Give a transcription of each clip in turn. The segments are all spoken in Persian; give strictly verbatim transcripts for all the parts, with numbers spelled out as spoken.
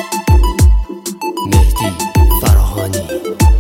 مهدی فراهانی.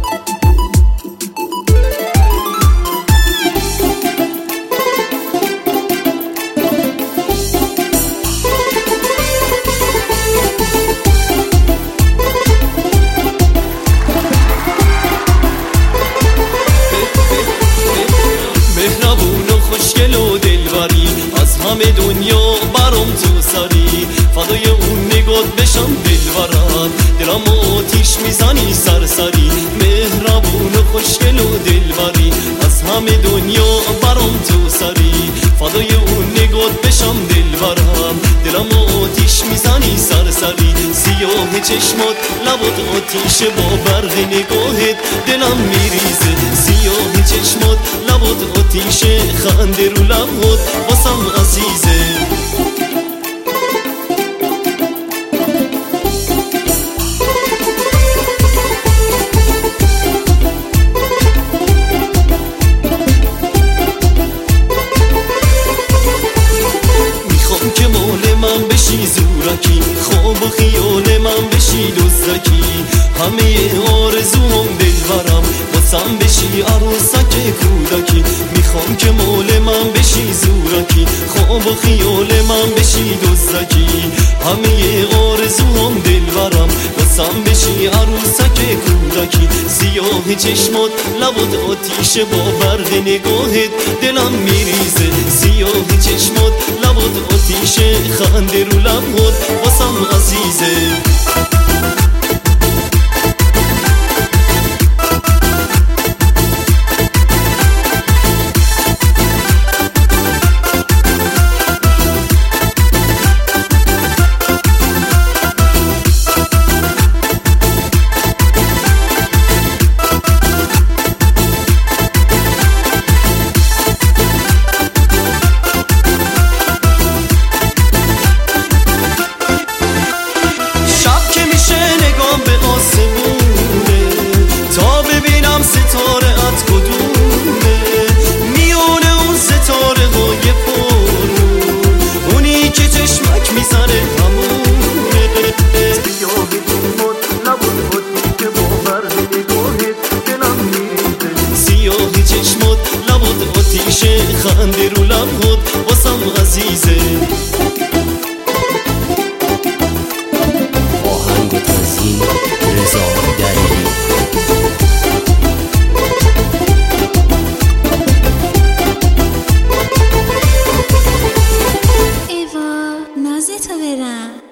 مهربون و خوشگل و دلبری، از همه دنیا برام تو سری. فدای اون نگات بشم دلبرم، دلم آتیش میزنی سرسری. مهربون و خوشگل و دلبری، از همه دنیا برام تو سری. فدای اون نگات بشم دلبرم، دلم آتیش میزنی سرسری. سیاه چشمات لبات آتیش، با برق نگاهت دلم میریزه. سیاه چشمات لبات آتیش، خنده رو لبات واسم عزیزه. میخوام که مال من بشی زورکی، خواب و خیال من بشی دزدکی. همه آرزوام دلبرم، واسم بشی عروسک کودکی. میخوام که مال من بشی زورکی، خواب و خیال من بشی دزدکی. همه آرزوام دلبرم، واسم بشی عروسک کودکی. سیاه چشمات لبات آتیشه، با برق نگاهت دلم میریزه. سیاه چشمات لبات آتیشه، خنده رو لبات واسم عزیزه. ستاره ات کدومه، میونه اون ستاره های پرنور، اونی که چشمک میزنه همونه. سیاه چشمات لبات آتیشه، با برق نگاهت دلم میریزه. سیاه چشمات لبات آتیشه، خنده رو لبات واسم عزیزه. آهنگ و تنظیم رضا دلیری. نازتو برم.